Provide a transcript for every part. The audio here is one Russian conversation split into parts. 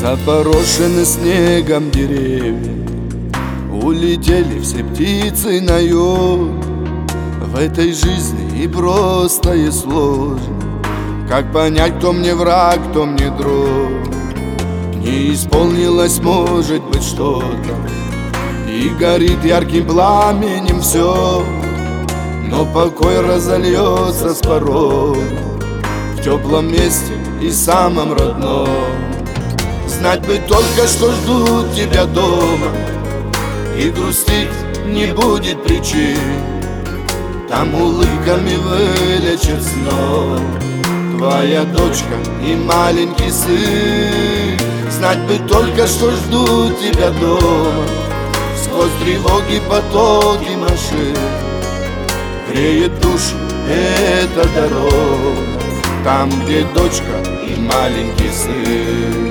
Запорошены снегом деревья, улетели все птицы на юг. В этой жизни и просто, и сложно. Как понять, кто мне враг, кто мне друг? Не исполнилось, может быть, что-то, и горит ярким пламенем все. Но покой разольется с порога в теплом месте и самом родном. Знать бы только, что ждут тебя дома, и грустить не будет причин. Там улыбками вылечат снова твоя дочка и маленький сын. Знать бы только, что ждут тебя дома, сквозь тревоги потоки машин. Греет душу эта дорога, там, где дочка и маленький сын.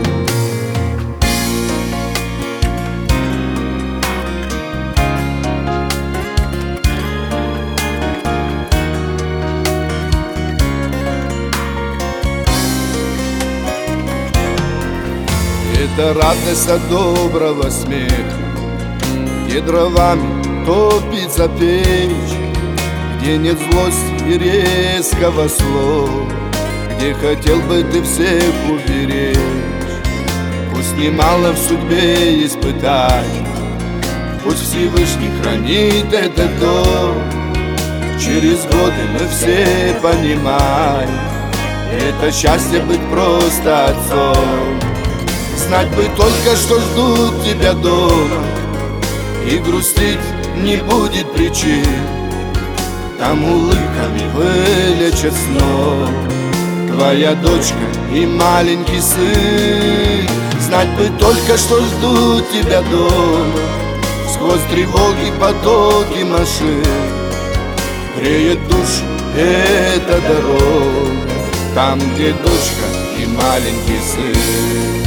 Это радость от доброго смеха, где дровами топится печь, где нет злости и резкого слова, где хотел бы ты всех уберечь. Пусть немало в судьбе испытаний, пусть Всевышний хранит этот дом. Через годы мы все понимаем, это счастье быть просто отцом. Знать бы только, что ждут тебя дома, и грустить не будет причин. Там улыбками вылечат снова твоя дочка и маленький сын. Знать бы только, что ждут тебя дома, сквозь тревоги потоки машин. Греет душу эта дорога, там, где дочка и маленький сын.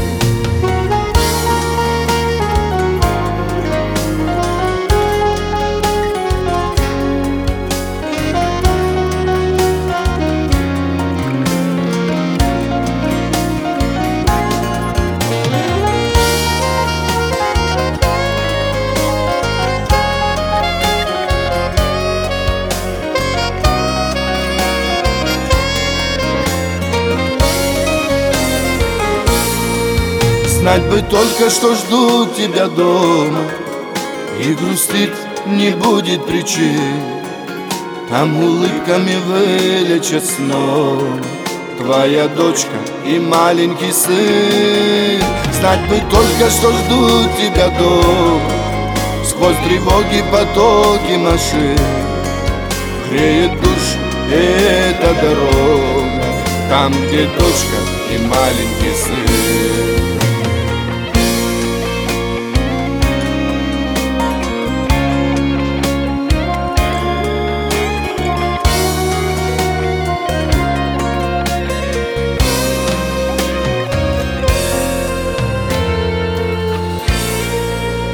Знать бы только, что ждут тебя дома, и грустить не будет причин. Там улыбками вылечат снова твоя дочка и маленький сын. Знать бы только, что ждут тебя дома, сквозь тревоги потоки машин. Греет душу эта дорога, там, где дочка и маленький сын.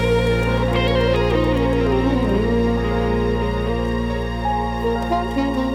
Thank you.